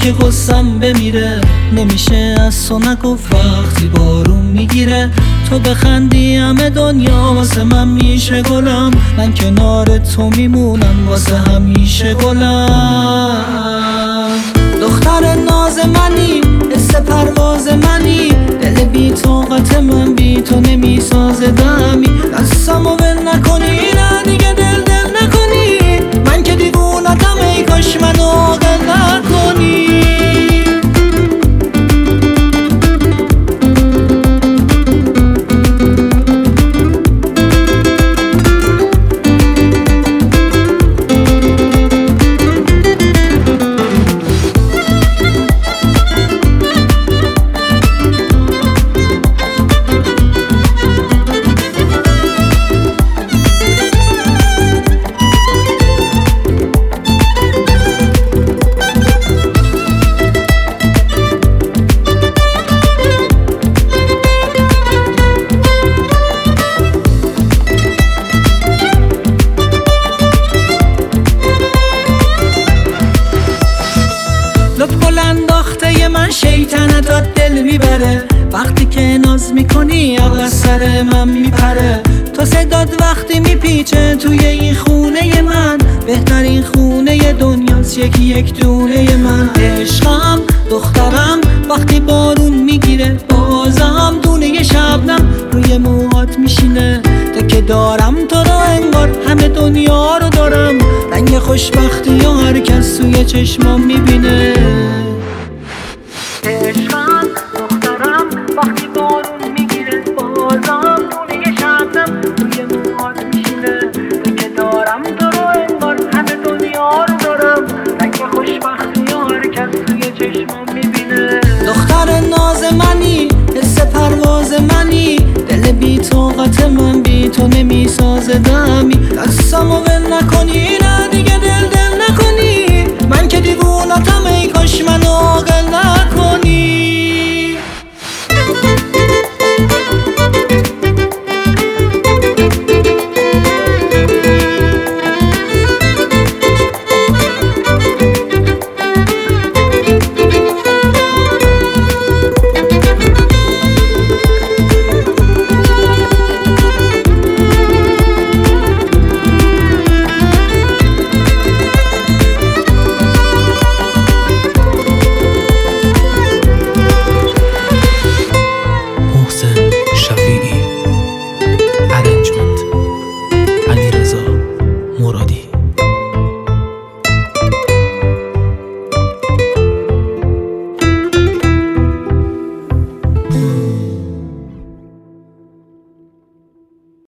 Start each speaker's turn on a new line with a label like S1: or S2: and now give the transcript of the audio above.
S1: که غصم بمیره. نمیشه از تو نگفت وقتی بارون میگیره. تو بخندی همه دنیا واسه من میشه گلم. من کنار تو میمونم واسه همیشه گلم. دختر ناز منی، حس پرواز منی، دل بی طاقت من بی تو نمیسازه دمی. دستمو ول نکنی، نه دیگه دل نکنی. من که دیوونتم، ای کاش منو عاقل نکنی. گل انداخته من شیطنتات دل میبره. وقتی که ناز میکنی عقل از سر من میپره. تو صدات وقتی میپیچه توی این خونه من، بهترین خونه دنیاست یکی یک دونه من. عشقم دخترم وقتی بارون میگیره، بازم دونه شبنم روی موهات میشینه. تا که دارم تو رو انگار همه دنیا رو دارم. رنگ خوشبختی یا هر کس توی چشمام میبینه. عشقم دخترم وقتی بارون میگیره، بازم دونه شبنم روی موهات میشینه. تا که دارم تو رو انگار همه دنیا رو دارم. رنگ خوشبختی یا هر کس توی چشمام میبینه. دختر ناز منی، حس پرواز منی، دل بی طاقت من بی تو نمیسازه دمی. دستمو ول نکنی، نه